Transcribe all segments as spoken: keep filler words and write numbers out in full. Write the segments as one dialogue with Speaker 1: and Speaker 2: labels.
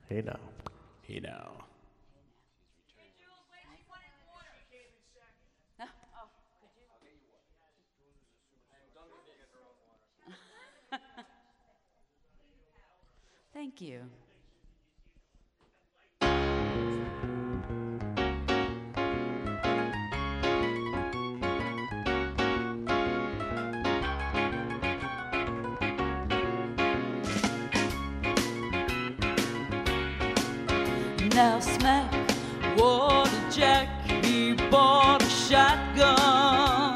Speaker 1: Hey now.
Speaker 2: Hey now.
Speaker 3: Thank you. Now Smack Water Jack, he bought a shotgun,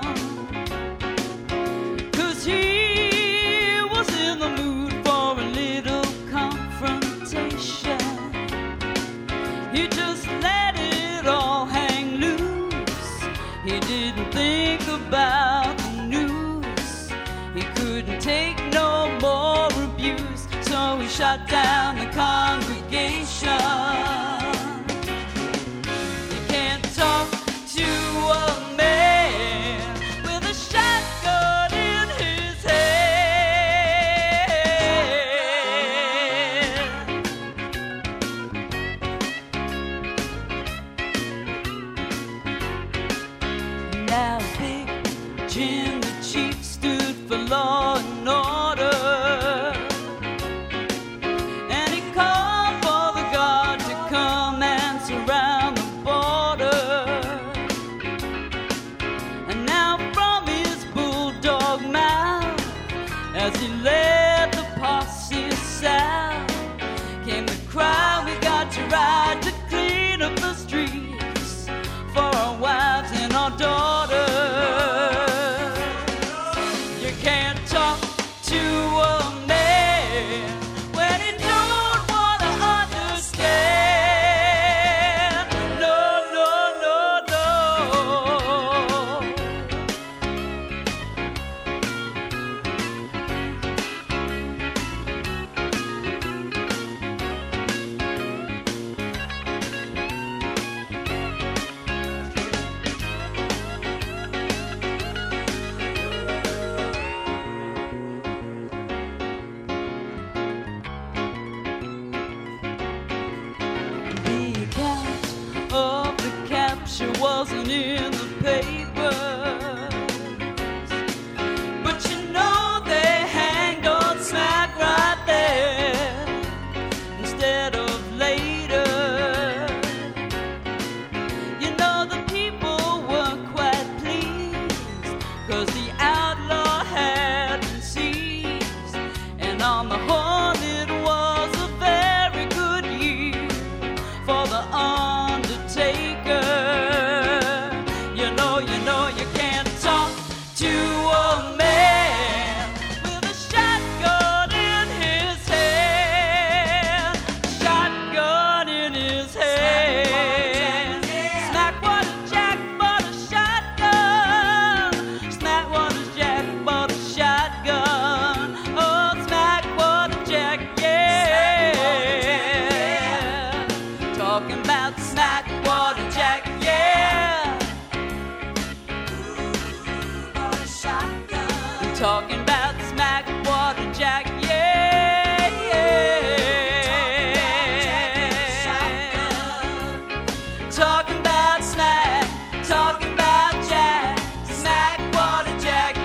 Speaker 3: 'cause he was in the mood for a little confrontation. He just let it all hang loose. He didn't think about the news. He couldn't take no more abuse, so he shot down the congregation. You can't talk to a man with a shotgun in his hand. Now Big Jim the Chief stood for law and order, and he called for the guard to come and surround the border. And now from his bulldog mouth, as he led the posse south, came the cry, we got to ride to clean up the streets for our wives and our daughters. You can't talk to a man when he don't want to understand. No, no, no, no. The account of the capture wasn't in the papers, but you know they hanged on Smack right there instead of later. You know the people were quite pleased, 'cause the outlaw had been seized, and on the whole it was a very good year for the undertaker. You know, you know, you can't talk to a man with a shotgun in his hand. Shotgun in his hand. Smack Water Jack bought a shotgun. Smack Water Jack bought a shotgun. Oh, Smack Water Jack, yeah. Talking about Smack Water Jack, yeah. Talking about Smack Water Jack, yeah, yeah. Talking about Smack, talking about Jack, Smack Water Jack,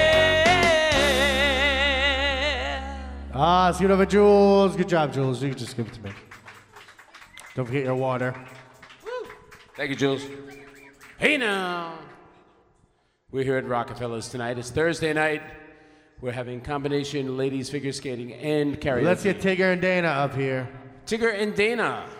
Speaker 3: yeah.
Speaker 1: Ah, so you have a Jules. Good job, Jules. You can just give it to me. Don't forget your water.
Speaker 2: Thank you, Jules. Hey now. We're here at Rockefeller's tonight. It's Thursday night. We're having combination ladies figure skating and karaoke.
Speaker 1: Let's get Tigger and Dana up here.
Speaker 2: Tigger and Dana.